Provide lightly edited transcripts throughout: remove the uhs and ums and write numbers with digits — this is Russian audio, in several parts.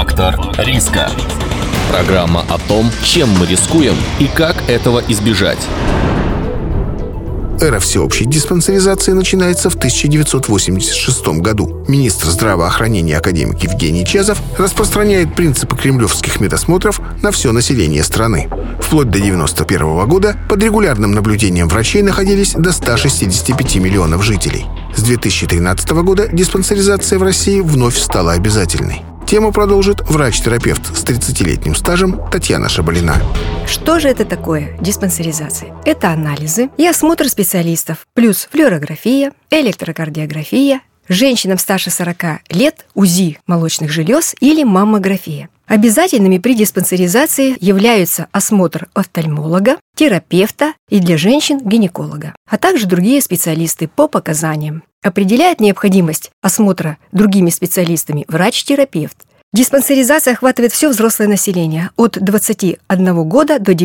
Фактор риска. Программа о том, чем мы рискуем и как этого избежать. Эра всеобщей диспансеризации начинается в 1986 году. Министр здравоохранения академик Евгений Чезов распространяет принципы кремлевских медосмотров на все население страны. Вплоть до 1991 года под регулярным наблюдением врачей находились до 165 миллионов жителей. С 2013 года диспансеризация в России вновь стала обязательной. Тему продолжит врач-терапевт с 30-летним стажем Татьяна Шабалина. Что же это такое диспансеризация? Это анализы и осмотр специалистов, плюс флюорография, электрокардиография, женщинам старше 40 лет УЗИ молочных желез или маммография. Обязательными при диспансеризации являются осмотр офтальмолога, терапевта и для женщин гинеколога, а также другие специалисты по показаниям. Определяет необходимость осмотра другими специалистами врач-терапевт. Диспансеризация охватывает все взрослое население от 21 года до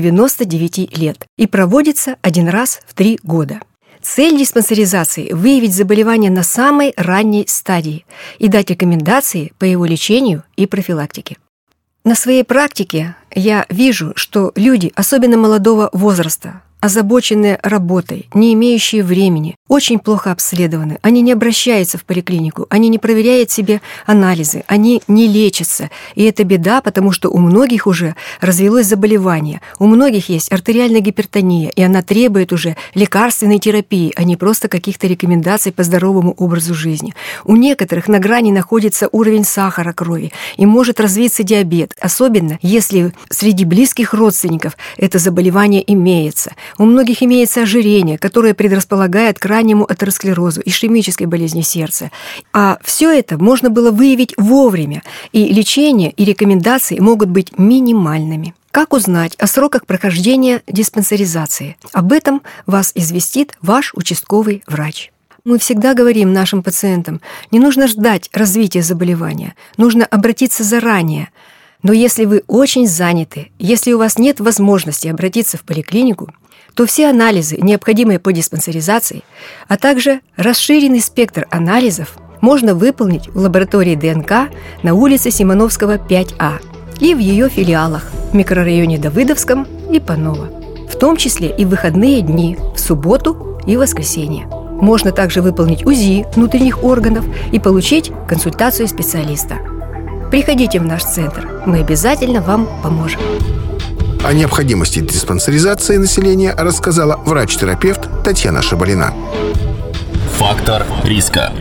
99 лет и проводится один раз в 3 года. Цель диспансеризации – выявить заболевание на самой ранней стадии и дать рекомендации по его лечению и профилактике. На своей практике я вижу, что люди, особенно молодого возраста, озабоченные работой, не имеющие времени, очень плохо обследованы. Они не обращаются в поликлинику, они не проверяют себе анализы, они не лечатся. И это беда, потому что у многих уже развилось заболевание, у многих есть артериальная гипертония, и она требует уже лекарственной терапии, а не просто каких-то рекомендаций по здоровому образу жизни. У некоторых на грани находится уровень сахара крови, и может развиться диабет, особенно если среди близких родственников это заболевание имеется. У многих имеется ожирение, которое предрасполагает к раннему атеросклерозу, ишемической болезни сердца. А все это можно было выявить вовремя, и лечение и рекомендации могут быть минимальными. Как узнать о сроках прохождения диспансеризации? Об этом вас известит ваш участковый врач. Мы всегда говорим нашим пациентам, не нужно ждать развития заболевания, нужно обратиться заранее. Но если вы очень заняты, если у вас нет возможности обратиться в поликлинику, то все анализы, необходимые по диспансеризации, а также расширенный спектр анализов можно выполнить в лаборатории ДНК на улице Симоновского, 5А и в ее филиалах в микрорайоне Давыдовском и Паново, в том числе и в выходные дни, в субботу и воскресенье. Можно также выполнить УЗИ внутренних органов и получить консультацию специалиста. Приходите в наш центр, мы обязательно вам поможем. О необходимости диспансеризации населения рассказала врач-терапевт Татьяна Шабалина. Фактор риска.